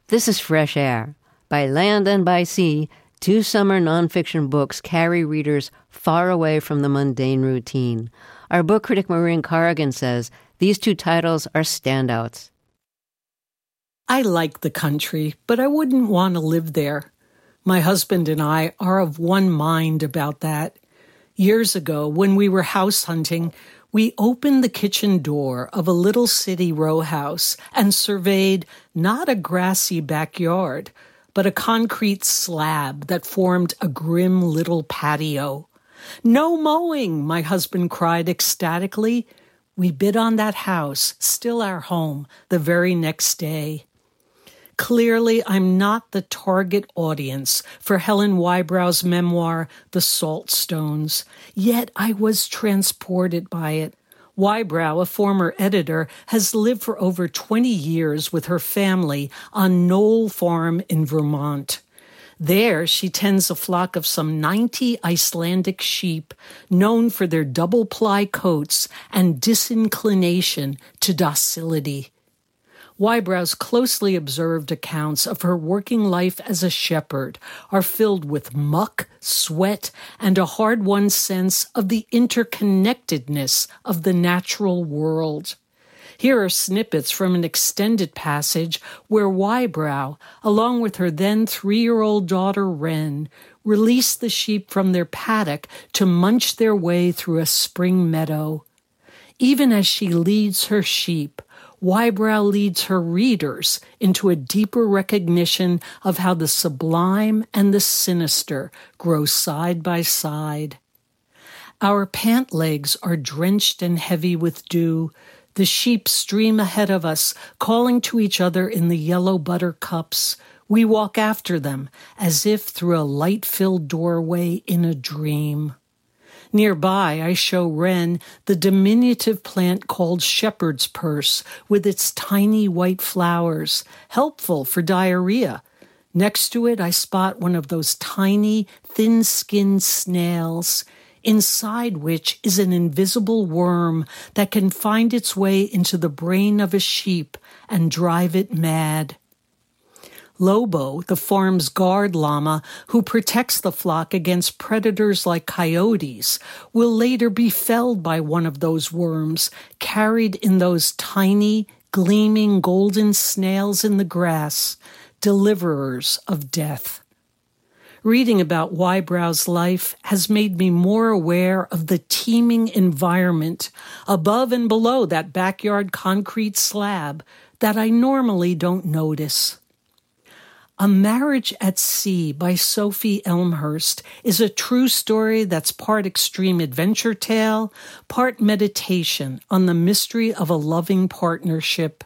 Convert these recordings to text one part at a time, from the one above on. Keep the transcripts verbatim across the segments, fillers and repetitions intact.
This is Fresh Air. By land and by sea, two summer nonfiction books carry readers far away from the mundane routine. Our book critic Maureen Corrigan says these two titles are standouts. I like the country, but I wouldn't want to live there. My husband and I are of one mind about that. Years ago, when we were house hunting, we opened the kitchen door of a little city row house and surveyed not a grassy backyard, but a concrete slab that formed a grim little patio. "No mowing," my husband cried ecstatically. We bid on that house, still our home, the very next day. Clearly, I'm not the target audience for Helen Wybrow's memoir, The Salt Stones, yet I was transported by it. Wybrow, a former editor, has lived for over twenty years with her family on Knoll Farm in Vermont. There, she tends a flock of some ninety Icelandic sheep, known for their double-ply coats and disinclination to docility. Wybrow's closely observed accounts of her working life as a shepherd are filled with muck, sweat, and a hard-won sense of the interconnectedness of the natural world. Here are snippets from an extended passage where Wybrow, along with her then three-year-old daughter Wren, released the sheep from their paddock to munch their way through a spring meadow. Even as she leads her sheep, Wybrow leads her readers into a deeper recognition of how the sublime and the sinister grow side by side. Our pant legs are drenched and heavy with dew. The sheep stream ahead of us, calling to each other in the yellow buttercups. We walk after them, as if through a light-filled doorway in a dream. Nearby, I show Wren the diminutive plant called shepherd's purse with its tiny white flowers, helpful for diarrhea. Next to it, I spot one of those tiny, thin-skinned snails, inside which is an invisible worm that can find its way into the brain of a sheep and drive it mad. Lobo, the farm's guard llama who protects the flock against predators like coyotes, will later be felled by one of those worms, carried in those tiny, gleaming golden snails in the grass, deliverers of death. Reading about Wybrow's life has made me more aware of the teeming environment above and below that backyard concrete slab that I normally don't notice. A Marriage at Sea by Sophie Elmhirst is a true story that's part extreme adventure tale, part meditation on the mystery of a loving partnership.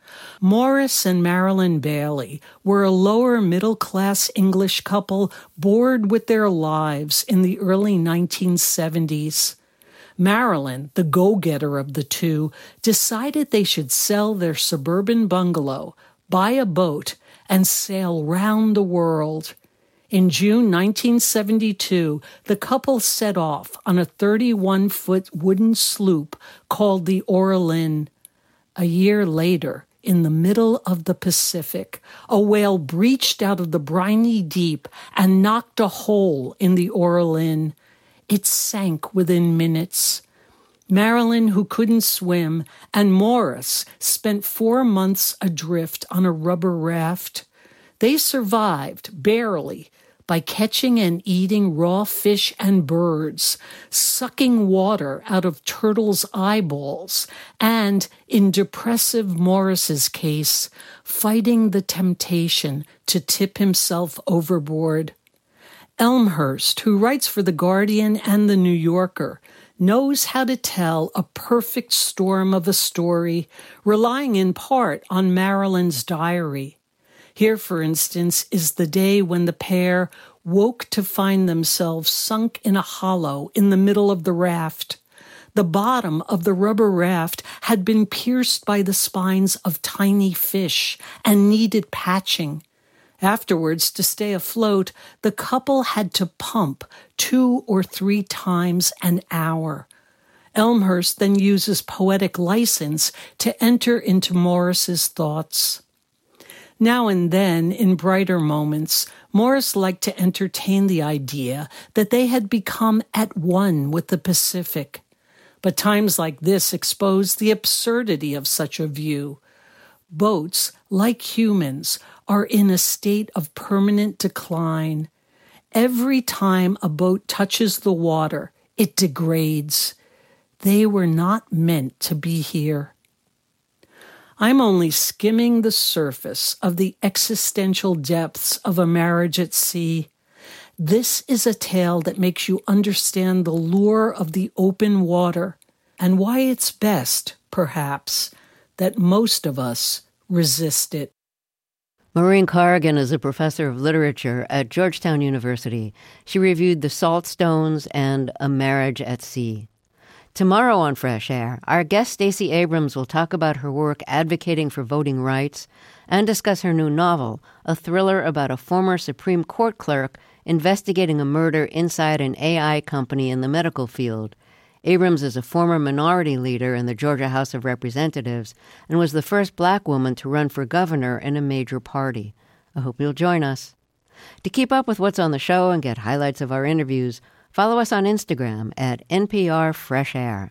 Morris and Marilyn Bailey were a lower middle-class English couple bored with their lives in the early nineteen seventies. Marilyn, the go-getter of the two, decided they should sell their suburban bungalow, buy a boat, and sail round the world. In June nineteen seventy-two, the couple set off on a thirty-one foot wooden sloop called the Orlin. A year later, in the middle of the Pacific, a whale breached out of the briny deep and knocked a hole in the Orlin. It sank within minutes. Marilyn, who couldn't swim, and Morris spent four months adrift on a rubber raft. They survived, barely, by catching and eating raw fish and birds, sucking water out of turtles' eyeballs, and, in depressive Morris's case, fighting the temptation to tip himself overboard. Elmhirst, who writes for The Guardian and The New Yorker, knows how to tell a perfect storm of a story, relying in part on Marilyn's diary. Here, for instance, is the day when the pair woke to find themselves sunk in a hollow in the middle of the raft. The bottom of the rubber raft had been pierced by the spines of tiny fish and needed patching. Afterwards, to stay afloat, the couple had to pump two or three times an hour. Elmhirst then uses poetic license to enter into Morris's thoughts. Now and then, in brighter moments, Morris liked to entertain the idea that they had become at one with the Pacific. But times like this exposed the absurdity of such a view. Boats, like humans, are in a state of permanent decline. Every time a boat touches the water, it degrades. They were not meant to be here. I'm only skimming the surface of the existential depths of a marriage at sea. This is a tale that makes you understand the lure of the open water and why it's best, perhaps, that most of us resist it. Maureen Corrigan is a professor of literature at Georgetown University. She reviewed The Salt Stones and A Marriage at Sea. Tomorrow on Fresh Air, our guest Stacey Abrams will talk about her work advocating for voting rights and discuss her new novel, a thriller about a former Supreme Court clerk investigating a murder inside an A I company in the medical field. Abrams is a former minority leader in the Georgia House of Representatives and was the first black woman to run for governor in a major party. I hope you'll join us. To keep up with what's on the show and get highlights of our interviews, follow us on Instagram at N P R Fresh Air.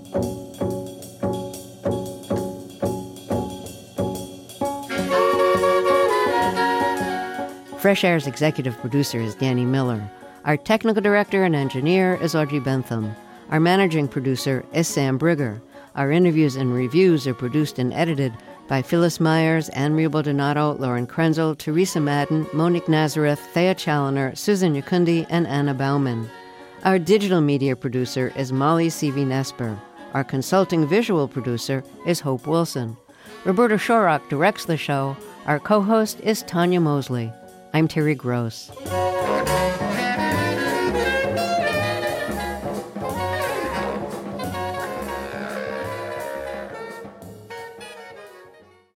Fresh Air's executive producer is Danny Miller. Our technical director and engineer is Audrey Bentham. Our managing producer is Sam Brigger. Our interviews and reviews are produced and edited by Phyllis Myers, Anne-Marie Baldonado, Lauren Krenzel, Teresa Madden, Monique Nazareth, Thea Challoner, Susan Yakundi, and Anna Bauman. Our digital media producer is Molly C V Nesper. Our consulting visual producer is Hope Wilson. Roberta Shorrock directs the show. Our co-host is Tanya Mosley. I'm Terry Gross.